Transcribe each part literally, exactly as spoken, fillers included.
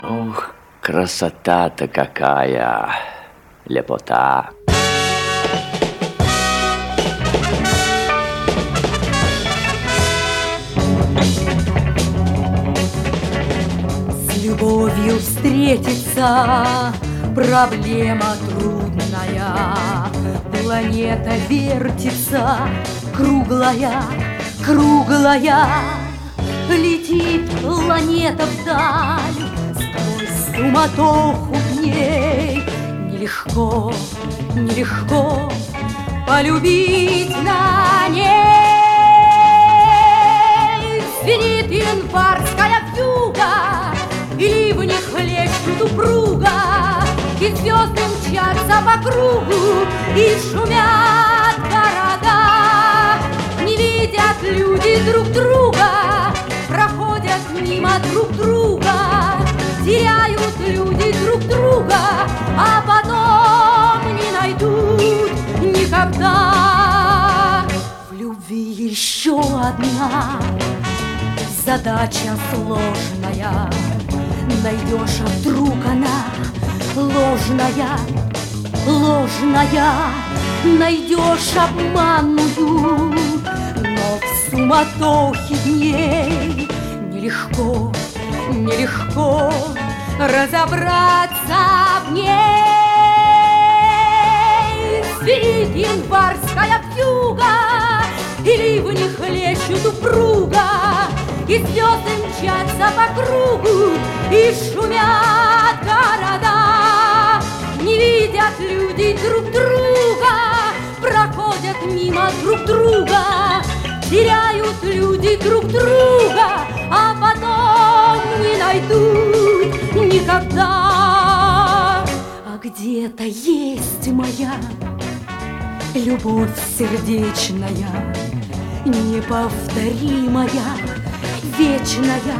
Ух, красота-то какая, лепота. С любовью встретиться проблема трудная. Планета вертится, круглая, круглая. Летит планета вдаль, сквозь суматоху дней. Нелегко, нелегко полюбить на ней. Звенит январская вьюга, и ливни хлещут упруга, и звезды мчатся по кругу, и шумят города. Не видят люди друг друга, проходят мимо друг друга, теряют люди друг друга, а потом не найдут никогда. В любви еще одна задача сложная. Найдешь, а вдруг она ложная, ложная. Найдешь обманную, но в суматохе дней нелегко, нелегко разобраться в ней. Звенит январская вьюга, и ливни хлещут упруга, и звезды мчатся по кругу, и шумят города. Не видят люди друг друга, проходят мимо друг друга, теряют люди друг друга, а потом не найдут никогда. А где-то есть моя любовь сердечная, неповторимая, вечная,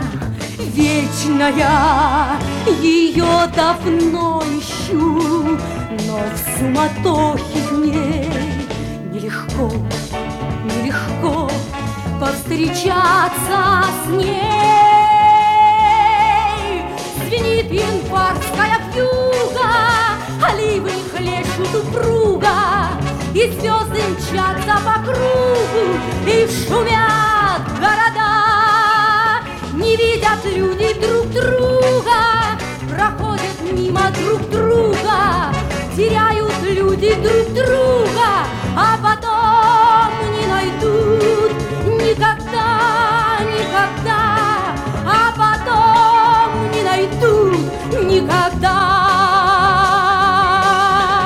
вечная. Ее давно ищу, но в суматохе дней нелегко, нелегко повстречаться с ней. Звенит январская вьюга, а ливни хлещут упруга, и звезды мчатся по кругу, и шумят города. Не видят люди друг друга, проходят мимо друг друга, теряют люди друг друга.